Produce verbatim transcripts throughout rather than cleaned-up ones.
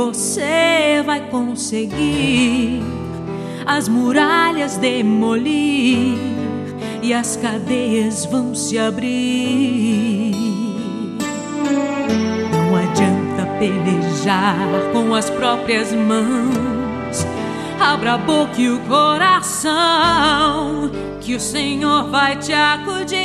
você vai conseguir as muralhas demolir e as cadeias vão se abrir. Não adianta pelejar com as próprias mãos. Abra a boca e o coração, que o Senhor vai te acudir.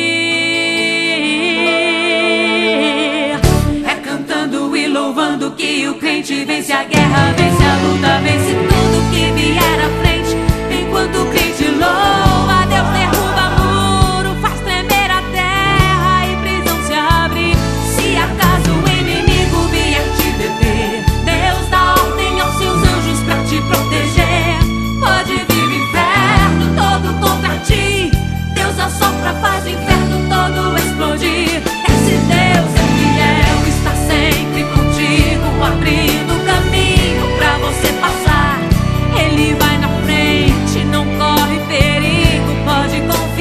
É cantando e louvando que o crente vence a guerra, vence a luta, vence tudo que vier à frente. Enquanto o crente louva, Deus derruba muro, faz tremer a terra e prisão se abre. Se acaso o inimigo vier te deter, Deus dá ordem aos seus anjos pra te proteger. Pode vir o inferno todo contra ti, Deus assopra, faz o inferno todo explodir. Esse Deus é fiel, está sempre contigo, abrindo caminho pra você passar. Ele vai na frente, não corre perigo, pode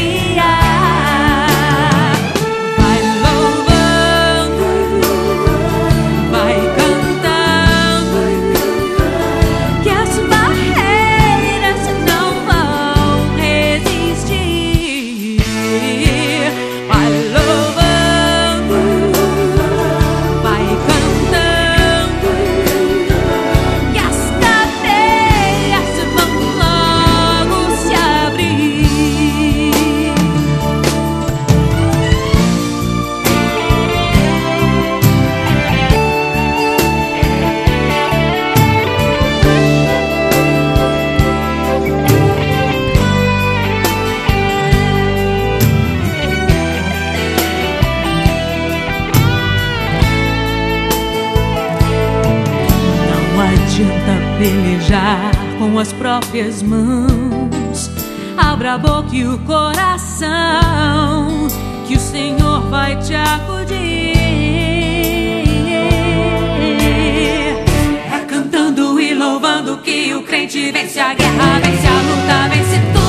confiar. Vai louvando, vai cantando, que as barreiras não vão resistir. Vai louvando, vai cantando, que as cadeias vão logo se abrir. Não adianta pelejar com as próprias mãos. Abra a boca e o coração, que o Senhor vai te acudir. É cantando e louvando que o crente vence a guerra, vence a luta, vence tudo